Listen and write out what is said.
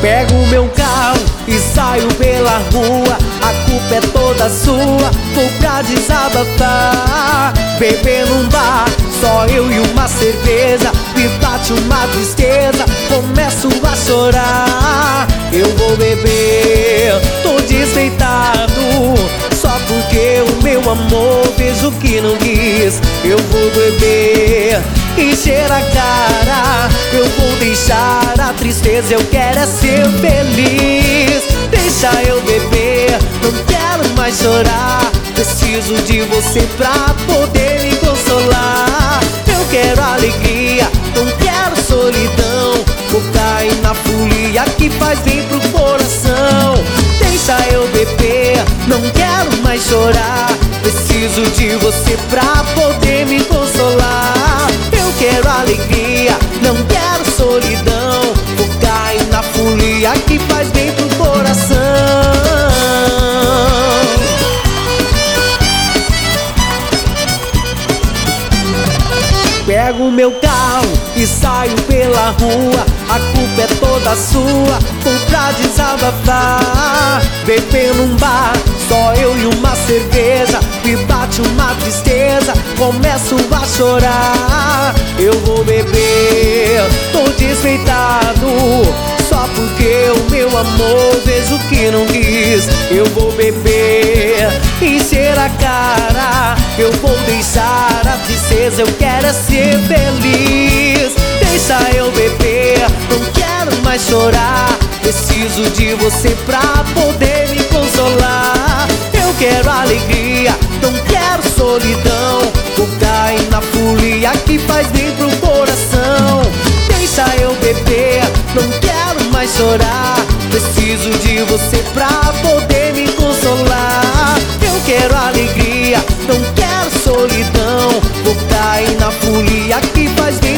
Pego o meu carro e saio pela rua, a culpa é toda sua, vou pra desabafar. Beber num bar, só eu e uma cerveja, me bate uma tristeza, começo a chorar. Eu vou beber, tô desdeitado, só porque o meu amor vejo que não quis. Eu vou beber, encher a cara, eu vou deixar a tristeza, eu quero é ser feliz. Deixa eu beber, não quero mais chorar, preciso de você pra poder me consolar. Eu quero alegria, não quero solidão, vou cair na folia que faz bem pro coração. Deixa eu beber, não quero mais chorar, preciso de você pra poder me consolar. Eu quero alegria, não quero solidão, vou cair na folia que faz bem pro coração. Pego o meu carro e saio pela rua, a culpa é toda sua, vou pra desabafar. Beber num bar, só eu e uma cerveja, me bate uma tristeza, começo a chorar. Eu vou beber, tô desfeitado, só porque o meu amor vejo que não quis. Eu vou beber, encher a cara, eu vou deixar a tristeza, eu quero é ser feliz. Deixa eu beber, não quero mais chorar, preciso de você pra poder me consolar. Eu quero alegria, não quero solidão, vou cair na folia que faz bem pro coração. Deixa eu beber, não quero mais chorar, preciso de você pra poder me consolar. Eu quero alegria, não quero solidão, vou cair na folia que faz bem